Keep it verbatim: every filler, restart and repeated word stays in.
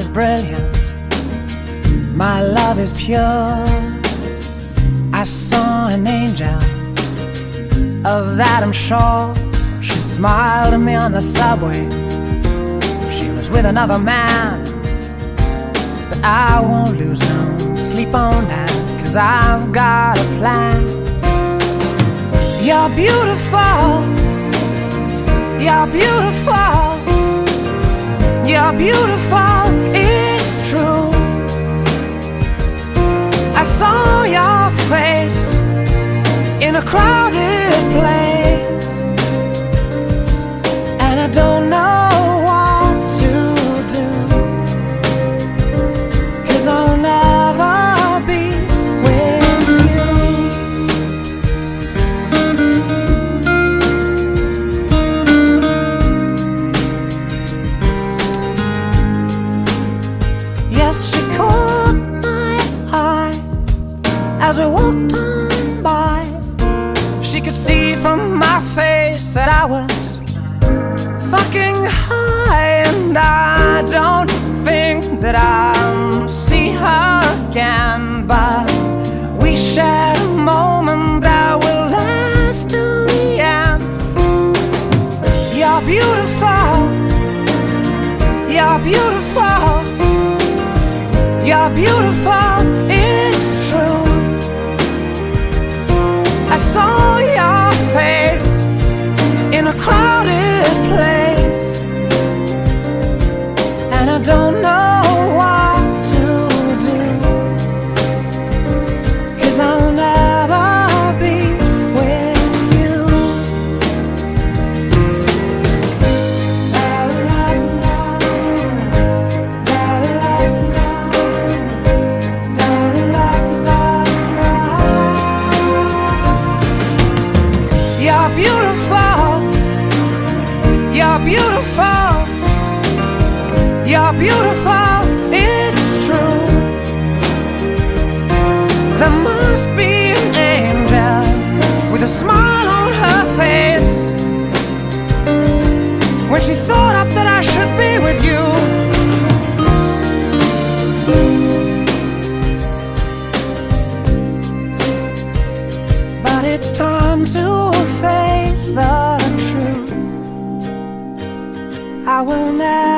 is brilliant, my love is pure. I saw an angel, of that I'm sure. She smiled at me on the subway. She was with another man, but I won't lose no sleep on that, 'cause I've got a plan. You're beautiful, you're beautiful, you're beautiful, it's true. I saw your face in a crowded place, and I don't know what to do, 'cause I'll never be with you. Yes, she caught my eye as we walked on by. She could see from my face that I was fucking high, and I don't think that I'll see her again, but we shared a moment that will last till the end. You're beautiful, you're beautiful, you're beautiful, it's true. I saw your face in a crowded place, and I don't know what to do, 'cause I'll never be with you. You're beautiful, you're beautiful, you're beautiful, it's true. There must be an angel with a smile on her face when she thought up that I should be with you. But it's time to face the truth. I will never